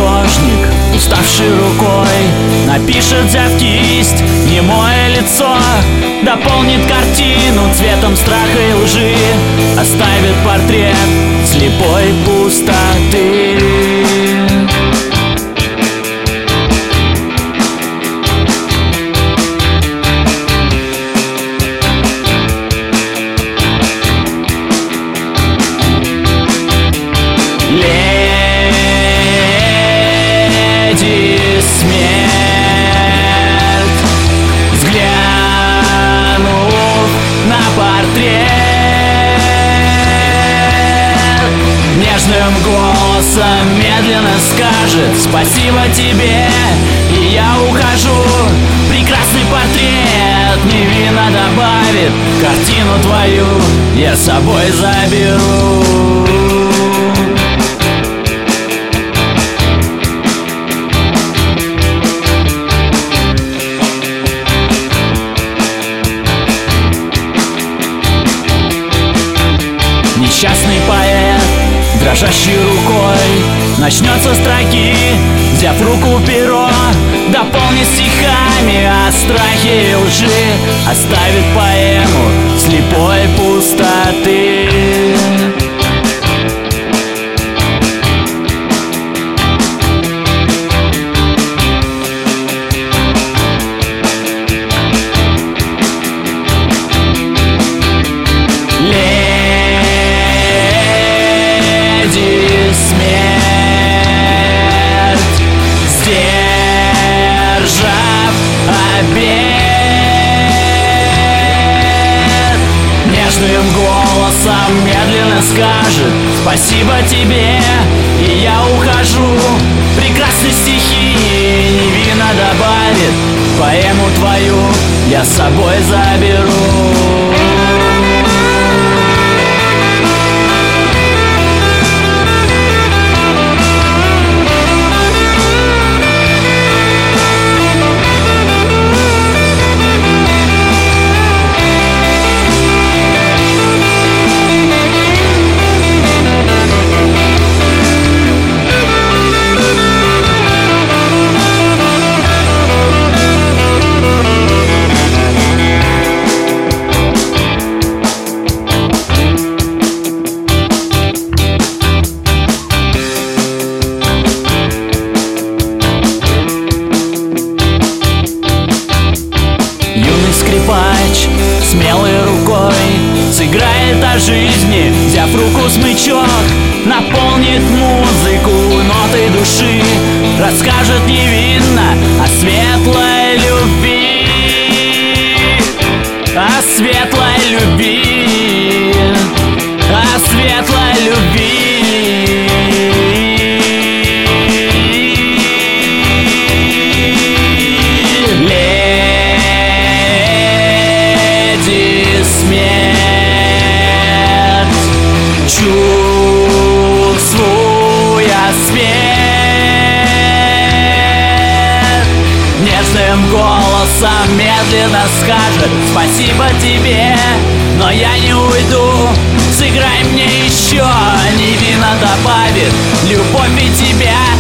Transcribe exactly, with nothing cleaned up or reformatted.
художник, уставший рукой, напишет, взяв кисть, немое лицо, дополнит картину цветом страха и лжи, оставит портрет слепой пустоты. Нежным голосом медленно скажет: спасибо тебе, и я ухожу. Прекрасный портрет невинно добавит: картину твою я с собой заберу. Несчастный поэт, дрожащей рукой, начнет со строки, взяв в руку перо, дополнит стихами о страхе и лжи, оставит поэму слепой пустоты. Нежным голосом медленно скажет: спасибо тебе, и я ухожу. Прекрасной стихи невинно добавит: поэму твою я с собой заберу. Скрипач смелой рукой сыграет о жизни, взяв в руку смычок, наполнит музыку нотой души, расскажет невинно о светлой любви, о светлой любви, о светлой любви. Чувствуя свет, нежным голосом медленно скажет: спасибо тебе, но я не уйду. Сыграй мне еще, невинно добавит: любовь и тебя